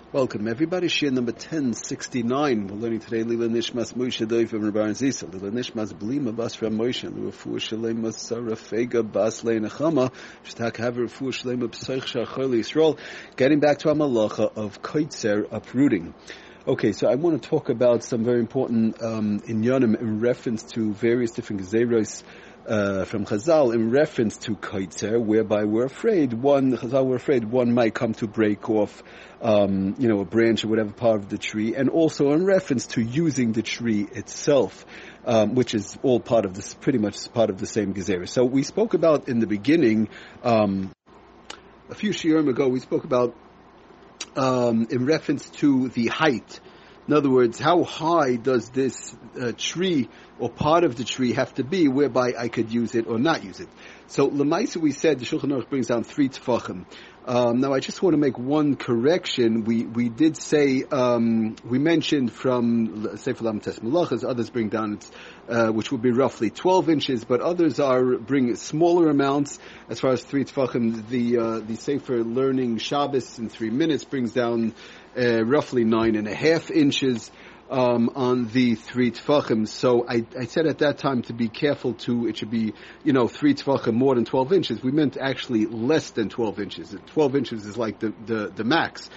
Welcome everybody, Shir number 1069. We're learning today Lila Nishmas Moshe Doiv and Rabbi Zisa. Lila Nishmas Blima Bas Ram Moshe. Rufu Shalema Sarah Fega Bas Leinachama. Shtak have Rufu Shalema Psoich Shachol Yisrael. Getting back to our malacha of Kaitzer, uprooting. Okay, so I want to talk about some very important inyanim in reference to various different gezeros from Chazal in reference to Kaitzer, whereby we're afraid one might come to break off, a branch or whatever part of the tree, and also in reference to using the tree itself, which is all pretty much part of the same gezerah. So we spoke about in the beginning, a few shiurim ago, we spoke about in reference to the height. In other words, how high does this tree or part of the tree have to be whereby I could use it or not use it? So, Lemaisa, we said the Shulchan Aruch brings down 3 tefachim. Now, I just want to make one correction. We did say, we mentioned from Sefer Lamed Malachas, others bring down, which would be roughly 12 inches, but others bring smaller amounts. As far as 3 tefachim, the Sefer Learning Shabbos in 3 minutes brings down roughly 9.5 inches on the 3 tefachim. So I said at that time to be careful it should be, 3 tefachim more than 12 inches. We meant actually less than 12 inches. 12 inches is like the max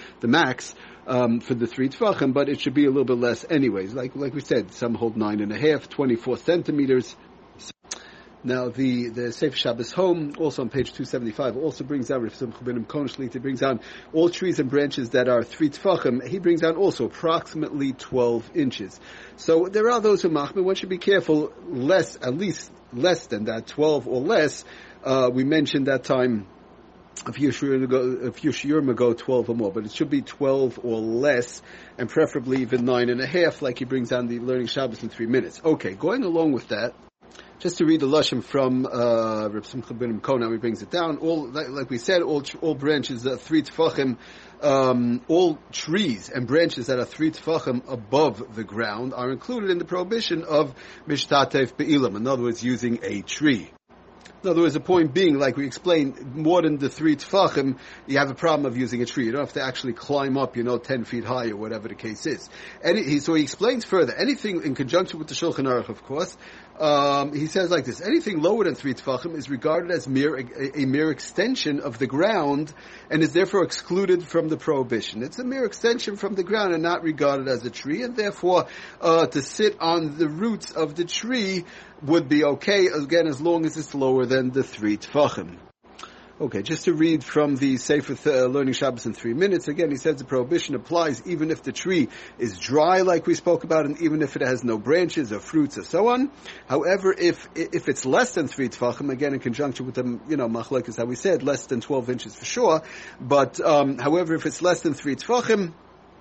for the 3 tefachim, but it should be a little bit less anyways. Like we said, some hold 9.5, 24 centimeters. Now, the Sefer Shabbos Home, also on page 275, also brings down, Rav Simcha ben Kohen Shlita brings down all trees and branches that are 3 tefachim. He brings down also approximately 12 inches. So there are those who machmir. One should be careful, at least less than that, 12 or less. We mentioned that time a few shiurim ago, 12 or more, but it should be 12 or less, and preferably even 9.5, like he brings down the Learning Shabbos in 3 minutes. Okay, going along with that, just to read the lashon from Reb Simcha ben Kohen, how he brings it down. Like we said, all branches are 3 tefachim. All trees and branches that are 3 tefachim above the ground are included in the prohibition of mishtatef be'ilam. In other words, using a tree. In other words, the point being, like we explained, more than the 3 tefachim, you have a problem of using a tree. You don't have to actually climb up, 10 feet high or whatever the case is. So he explains further, anything in conjunction with the Shulchan Aruch, of course, he says like this: anything lower than 3 tefachim is regarded as a mere extension of the ground and is therefore excluded from the prohibition. It's a mere extension from the ground and not regarded as a tree, and therefore to sit on the roots of the tree would be okay, again, as long as it's lower than the 3 tefachim. Okay, just to read from the Sefer Learning Shabbos in 3 minutes. Again, he says the prohibition applies even if the tree is dry, like we spoke about, and even if it has no branches or fruits or so on. However, if it's less than 3 tefachim, again, in conjunction with the, machlek is how we said, less than 12 inches for sure. But, however, if it's less than 3 tefachim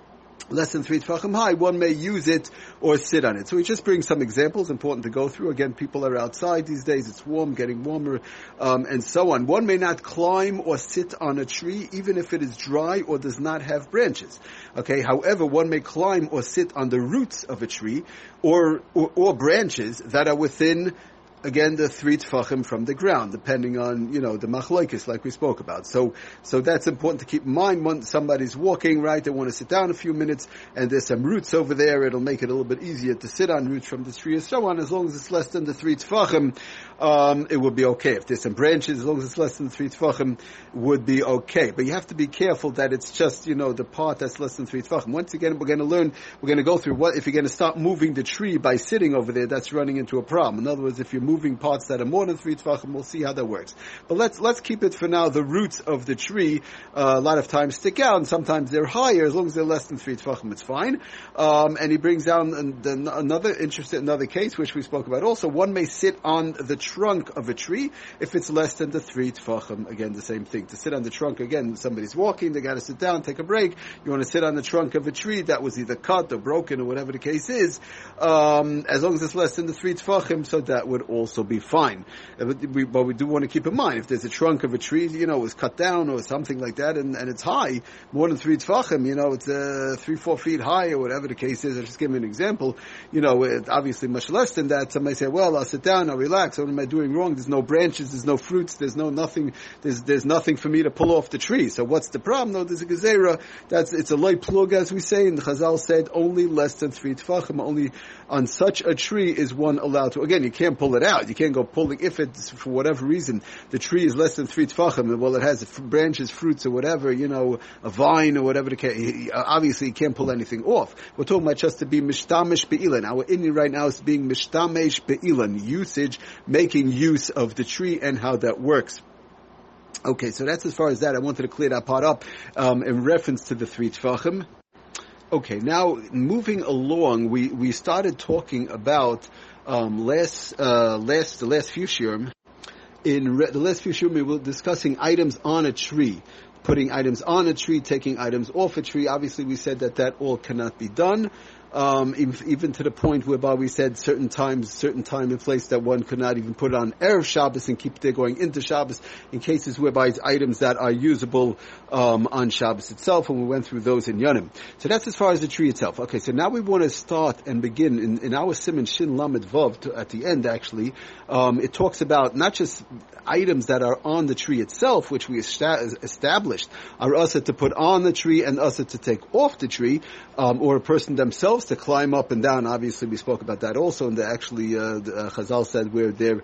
high, one may use it or sit on it. So he just brings some examples, important to go through. Again, people are outside these days, it's warm, getting warmer, and so on. One may not climb or sit on a tree, even if it is dry or does not have branches. Okay, however, one may climb or sit on the roots of a tree or branches that are within, again, the 3 tefachim from the ground, depending on, the machlokes like we spoke about. So that's important to keep in mind when somebody's walking, right? They want to sit down a few minutes, and there's some roots over there. It'll make it a little bit easier to sit on roots from the tree and so on. As long as it's less than the 3 tefachim, it would be okay. If there's some branches, as long as it's less than the 3 tefachim, would be okay. But you have to be careful that it's just, the part that's less than 3 tefachim. Once again, we're going to go through if you're going to start moving the tree by sitting over there, that's running into a problem. In other words, if you're moving parts that are more than 3 tefachim, we'll see how that works. But let's keep it for now. The roots of the tree, a lot of times stick out, and sometimes they're higher. As long as they're less than 3 tefachim, it's fine. And he brings down another case, which we spoke about also. One may sit on the trunk of a tree if it's less than the 3 tefachim. Again, the same thing. To sit on the trunk, again, somebody's walking, they got to sit down, take a break. You want to sit on the trunk of a tree that was either cut or broken or whatever the case is. As long as it's less than the 3 tefachim, so that would also be fine. But we do want to keep in mind, if there's a trunk of a tree, is cut down or something like that, and it's high, more than 3 tfachim, it's 3-4 feet high, or whatever the case is. I'll just give you an example. Obviously much less than that. Somebody say, well, I'll sit down, I'll relax. What am I doing wrong? There's no branches, there's no fruits, there's nothing, there's nothing for me to pull off the tree. So what's the problem? No, there's a gezerah. It's a light plug, as we say, and the Chazal said only less than 3 tfachim, only on such a tree is one allowed to. Again, you can't pull it out. You can't go pulling, if it's, for whatever reason, the tree is less than 3 tfachim, well, it has branches, fruits, or whatever, a vine, or whatever the case. Obviously, you can't pull anything off. We're talking about just to be mishtamish be'ilan. Our Indian right now is being mishtamish be'ilan, usage, making use of the tree and how that works. Okay, so that's as far as that. I wanted to clear that part up in reference to the 3 tfachim. Okay, now moving along, we started talking about the last few shiurim. In the last few shiurim, we were discussing items on a tree, putting items on a tree, taking items off a tree. Obviously, we said that all cannot be done. Even to the point whereby we said certain time and place that one could not even put it on Erev Shabbos and keep it going into Shabbos in cases whereby it's items that are usable on Shabbos itself, and we went through those in Yonim. So that's as far as the tree itself. Okay, so now we want to start and begin in our Siman Shin Lamed Vav at the end. Actually, it talks about not just items that are on the tree itself, which we established are usher to put on the tree and usher to take off the tree, or a person themselves to climb up and down. Obviously, we spoke about that also, and Chazal said where there's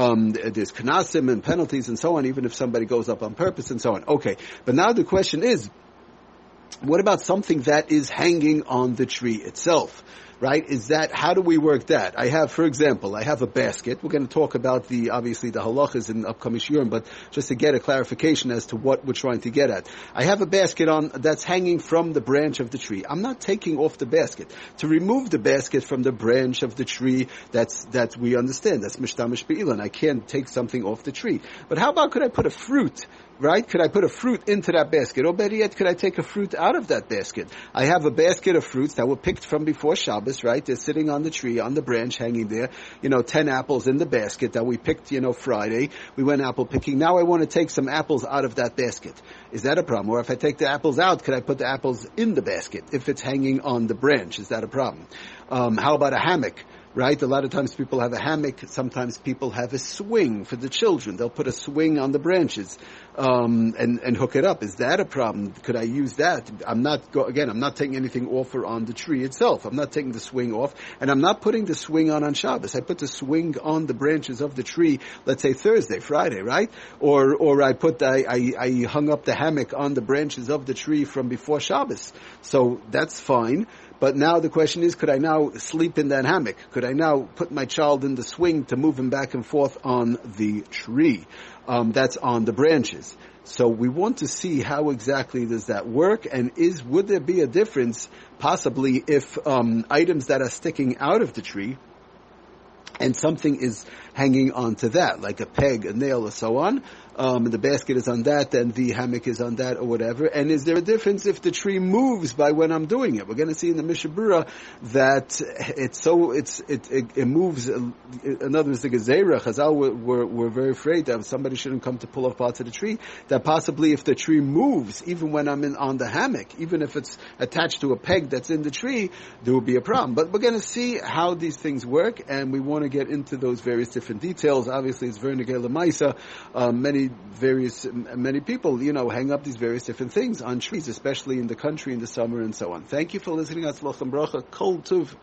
knasim and penalties and so on, even if somebody goes up on purpose and so on. Okay, but now the question is, what about something that is hanging on the tree itself? Right? How do we work that? For example, I have a basket. We're going to talk about obviously the halachas in upcoming shiurim, but just to get a clarification as to what we're trying to get at. I have a basket that's hanging from the branch of the tree. I'm not taking off the basket. To remove the basket from the branch of the tree, that we understand. That's mishtamish be'ilan. I can't take something off the tree. But how about could I put a fruit? Right? Could I put a fruit into that basket? Or better yet, could I take a fruit out of that basket? I have a basket of fruits that were picked from before Shabbos, right? They're sitting on the tree, on the branch, hanging there. 10 apples in the basket that we picked, Friday. We went apple picking. Now I want to take some apples out of that basket. Is that a problem? Or if I take the apples out, could I put the apples in the basket if it's hanging on the branch? Is that a problem? How about a hammock? Right? A lot of times people have a hammock. Sometimes people have a swing for the children. They'll put a swing on the branches, and hook it up. Is that a problem? Could I use that? I'm not taking anything off or on the tree itself. I'm not taking the swing off, and I'm not putting the swing on Shabbos. I put the swing on the branches of the tree, let's say Thursday, Friday, right? Or I hung up the hammock on the branches of the tree from before Shabbos. So that's fine. But now the question is, could I now sleep in that hammock? Could I now put my child in the swing to move him back and forth on the tree? That's on the branches. So we want to see how exactly does that work, and would there be a difference possibly if items that are sticking out of the tree and something is hanging onto that, like a peg, a nail, or so on. And the basket is on that, and the hammock is on that, or whatever. And is there a difference if the tree moves by when I'm doing it? We're going to see in the Mishnah Berurah that it moves. In other words, the Gezerah, Chazal were very afraid that somebody shouldn't come to pull off parts of the tree. That possibly if the tree moves, even when I'm on the hammock, even if it's attached to a peg that's in the tree, there will be a problem. But we're going to see how these things work, and we want to get into those various different details. Obviously, it's very negay l'maisa. Many people, hang up these various different things on trees, especially in the country in the summer and so on. Thank you for listening. Atzlach and bracha. Kol tuv.